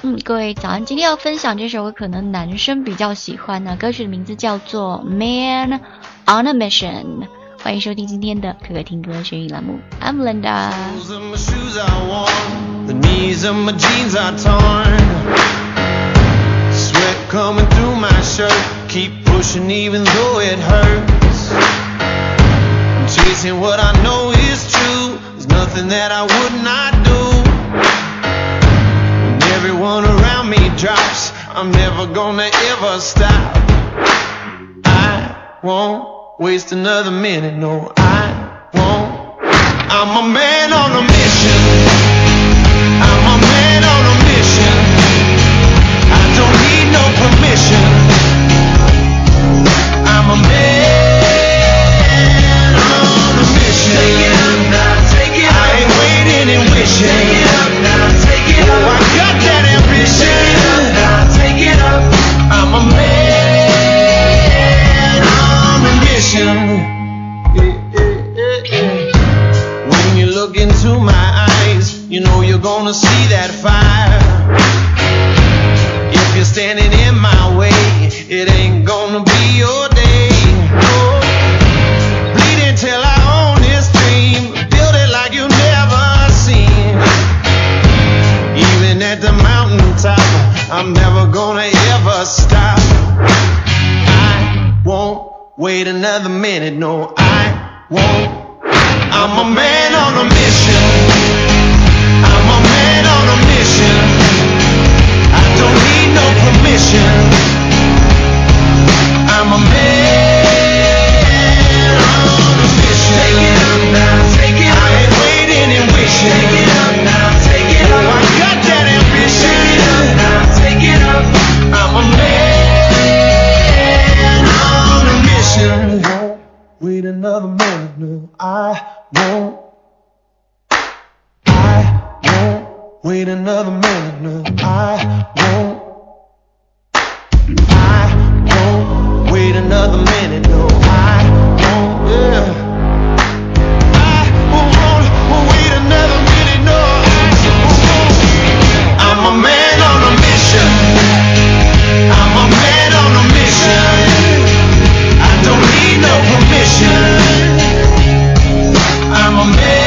各位早安，今天要分享这首歌可能男生比较喜欢呢，歌曲的名字叫做 Man on a Mission。 欢迎收听今天的可可听歌学语栏目， I'm Linda。 The knees of my jeans are torn, sweat coming through my shirt, keep pushing even though it hurts. I'm chasing what I know is true, there's nothing that I would not do. When everyone around me drops, I'm never gonna ever stop. I won't waste another minute, no I won't. I'm a man on a mission, I'm a man on a mission. I don't need no permission. I'm a man on a mission. Take it up now, take it up. I ain't waiting and wishing. Take it up now, take it up. Oh, I got that ambition. Take it up now, take it up. I'm a man on a mission. When you look into my eyes, you know you're gonna see that fire. If you're standing in my way, it ain't gonna be your day. Oh, bleeding till I own this dream, build it like you've never seen. Even at the mountaintop, I'm never gonna ever stop. I won't wait another minute, no I won't. I'm a man on a mission, I'm a man on a mission. I don't need no permission. I'm a man on a mission. Take it up now, take it up. I ain't waiting and wishing. Take it up now, take it up. Oh, I got that ambition. Take it up now, take it up. I'm a man on a mission. Won't wait another minute, no, I won't. Wait another minute, no, I won't. I won't wait another minute, no, I won't, yeah. I won't wait another minute, no, I won't. I'm a man on a mission, I'm a man on a mission. I don't need no permission. I'm a man.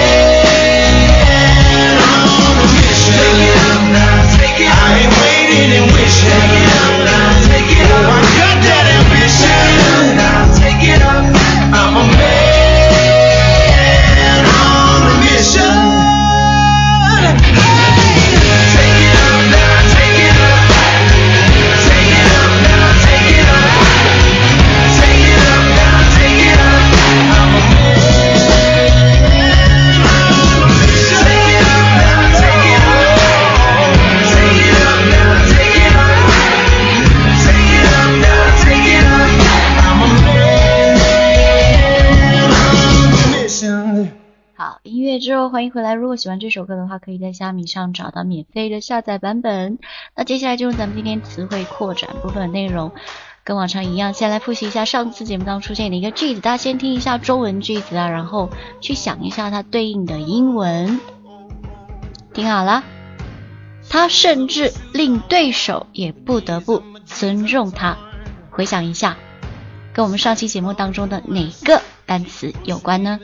之后欢迎回来，如果喜欢这首歌的话，可以在虾米上找到免费的下载版本。那接下来就是咱们今天词汇扩展部分的内容，跟往常一样，先来复习一下上次节目当中出现的一个句子，大家先听一下中文句子啊，然后去想一下它对应的英文。听好了，他甚至令对手也不得不尊重他。回想一下，跟我们上期节目当中的哪个单词有关呢？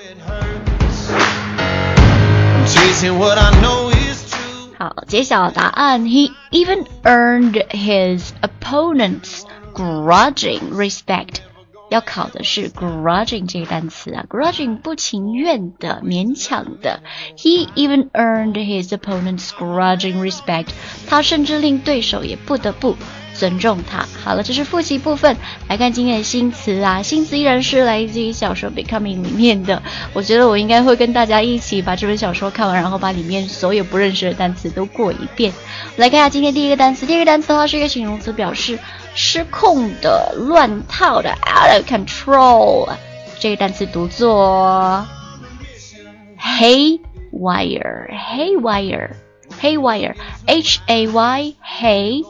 好，揭晓答案。 He even earned his opponent's grudging respect。 要考的是 grudging 这个单词啊， grudging 不情愿的，勉强的。 He even earned his opponent's grudging respect。 他甚至令对手也不得不尊重他。好了，这是复习部分。来看今天的新词啊，新词依然是来自于小说 Becoming 里面的。我觉得我应该会跟大家一起把这本小说看完，然后把里面所有不认识的单词都过一遍。来看一下今天第一个单词，第一个单词的话是一个形容词，表示失控的、乱套的 out of control。 这个单词读作 haywire， haywire， haywire， H-A-Y hay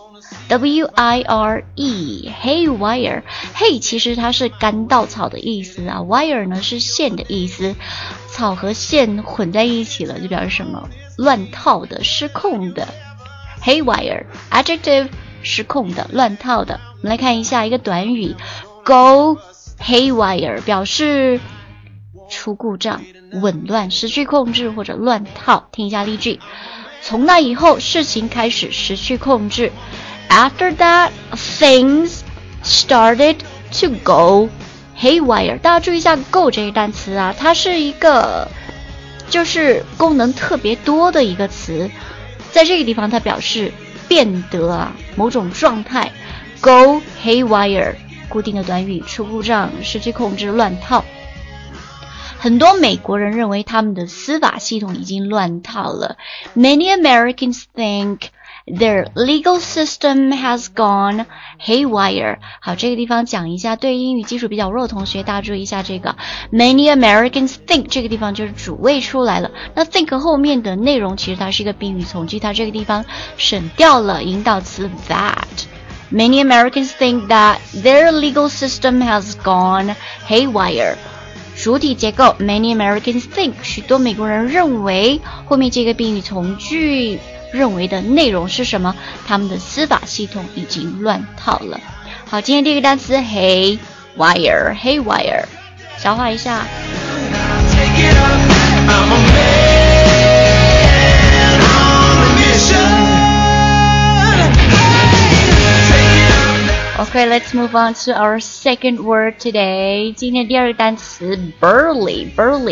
W-I-R-E haywire。 hay 其实它是干稻草的意思啊， wire 呢是线的意思，草和线混在一起了，就表示什么？乱套的、失控的。 haywire adjective 失控的乱套的。我们来看一下一个短语 go haywire 表示出故障、紊乱、失去控制或者乱套。听一下例句，从那以后事情开始失去控制。After that, things started to go haywire. 大家注意一下 go 这个单词啊，它是一个就是功能特别多的一个词，在这个地方它表示变得某种状态。Go haywire 固定的短语，出故障、失去控制、乱套。很多美国人认为他们的司法系统已经乱套了。Many Americans think their legal system has gone haywire. 好，这个地方讲一下，对英语基础比较弱的同学，大家注意一下这个 Many Americans think 这个地方就是主谓出来了。那 think 后面的内容其实它是一个宾语从句，它这个地方省掉了引导词 that。Many Americans think that their legal system has gone haywire. 主体结构 Many Americans think 许多美国人认为，后面这个宾语从句认为的内容是什么？他们的司法系统已经乱套了。好，今天第一个单词 haywire 消化一下。Okay, let's move on to our second word today. 今天第二个单词 burly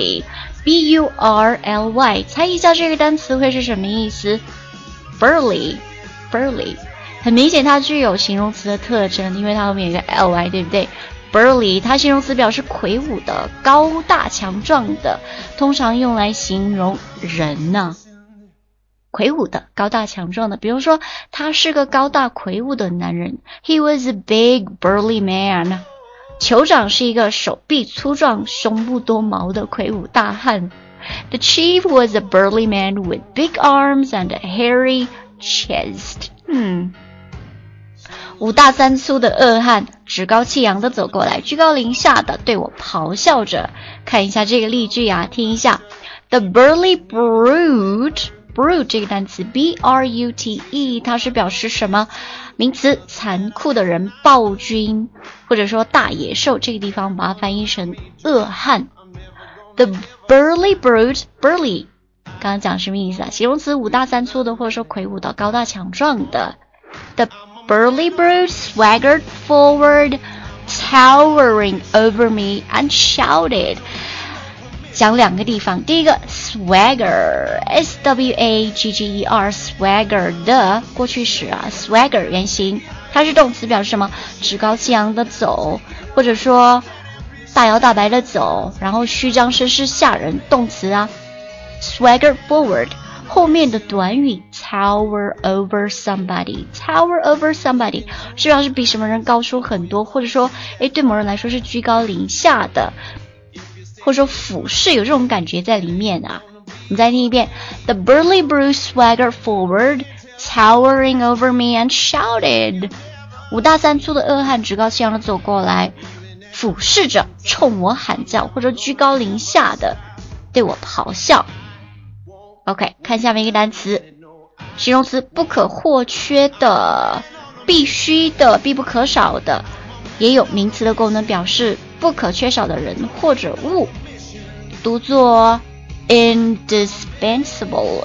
B-U-R-L-Y 猜一下这个单词会是什么意思？ burly 很明显它具有形容词的特征，因为它后面有一个 ly 对不对？ burly 它形容词表示魁梧的、高大强壮的，通常用来形容人呢。魁梧的、高大强壮的，比如说他是个高大魁梧的男人 He was a big burly man. 酋长是一个手臂粗壮、胸部多毛的魁梧大汉 The chief was a burly man with big arms and a hairy chest. 五大三粗的恶汉趾高气扬地走过来，居高临下的对我咆哮着。看一下这个例句啊，听一下 The burly brute这个单词 B-R-U-T-E 它是表示什么？名词，残酷的人、暴君或者说大野兽，这个地方把它翻译成恶汉。 The burly brute burly 刚刚讲什么意思啊？形容词，五大三粗的或者说魁梧的、高大强壮的。 The burly brute swaggered forward towering over me and shouted。讲两个地方，第一个 swagger S-W-A-G-G-E-R swagger 的过去时啊 swagger 原型，它是动词，表示什么？趾高气扬的走，或者说大摇大摆的走，然后虚张声势吓人，动词啊 swagger forward 后面的短语 tower over somebody 是表示比什么人高出很多，或者说对某人来说是居高临下的，或者说俯视，有这种感觉在里面啊。你再听一遍 The burly brute swaggered forward towering over me and shouted。 五大三粗的恶汉趾高气扬地走过来，俯视着冲我喊叫，或者居高临下的对我咆哮。 OK， 看下面一个单词，形容词，不可或缺的、必须的、必不可少的，也有名词的功能，表示不可缺少的人或者物，读作 indispensable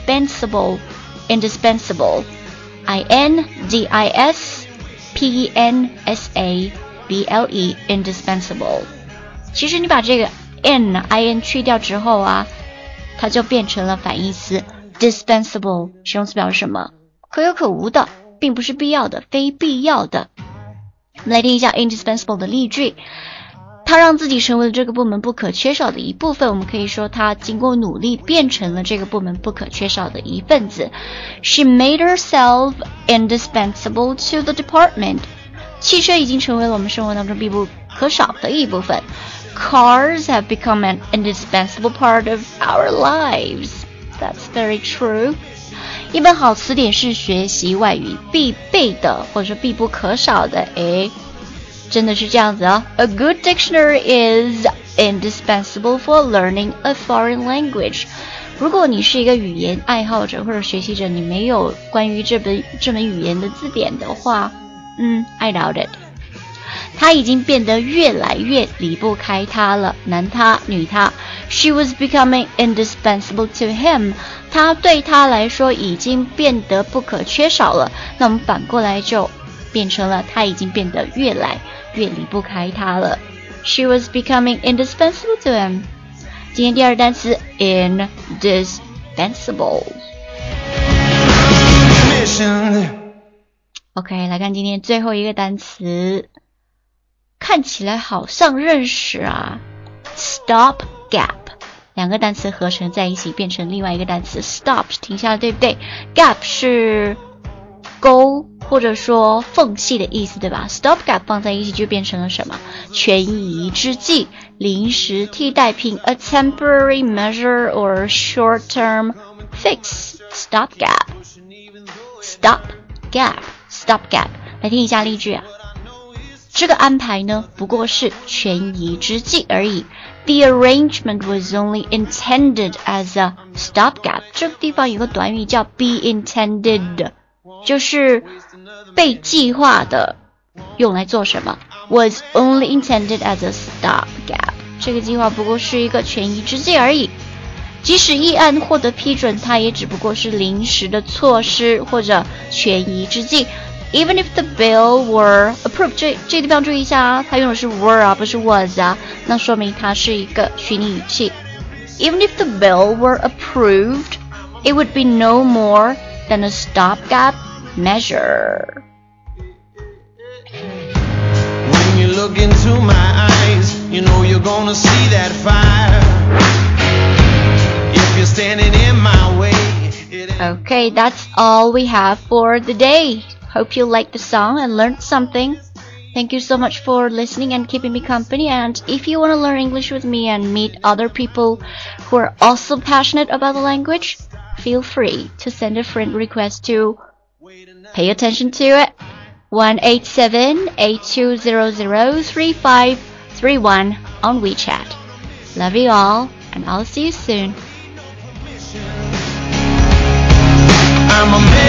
I-N-D-I-S-P-E-N-S-A-B-L-E indispensable。 其实你把这个 N 去掉之后啊，它就变成了反义词 dispensable， 形容词表示什么？可有可无的，并不是必要的、非必要的。我们来听一下 indispensable 的例句，他让自己成为了这个部门不可缺少的一部分，我们可以说他经过努力变成了这个部门不可缺少的一份子。 She made herself indispensable to the department。 汽车已经成为了我们生活当中必不可少的一部分。 Cars have become an indispensable part of our lives. That's very true。一本好词典是学习外语必备的或者说必不可少的。 真的是这样子哦。A good dictionary is indispensable for learning a foreign language. 如果你是一个语言爱好者或者学习者，你没有关于这门语言的字典的话，I doubt it. 他已经变得越来越离不开他了，男他女他。She was becoming indispensable to him. 他对他来说已经变得不可缺少了。那我们反过来就变成了他已经变得越来越离不开他了。She was becoming indispensable to him. 今天第二单词 indispensable. OK， 来看今天最后一个单词，看起来好像认识啊。Stopgap， 两个单词合成在一起变成另外一个单词。Stop 是停下来，对不对？ Gap 是沟或者说缝隙的意思，对吧？ Stopgap 放在一起就变成了什么？权宜之计，临时替代品 a temporary measure or short-term fix. Stopgap. Stopgap. 来听一下例句啊。这个安排呢，不过是权宜之计而已。The arrangement was only intended as a stopgap. 这个地方有个短语叫 be intended， 就是被计划的，用来做什么？ Was only intended as a stopgap. 这个计划不过是一个权宜之计而已。即使议案获得批准，它也只不过是临时的措施或者权宜之计。Even if the bill were approved， 这地方注意一下啊，它用的是 were 啊，不是 was 啊，那说明它是一个虚拟语气。Even if the bill were approved, it would be no more than a stopgap measure. When you look into my eyes, you know you're gonna see that fire. If you're standing in my way. Okay, that's all we have for the day.Hope you liked the song and learned something. Thank you so much for listening and keeping me company. And if you want to learn English with me and meet other people who are also passionate about the language, feel free to send a friend request to pay attention to it. 187-8200-3531 on WeChat. Love you all, and I'll see you soon. I'm a man.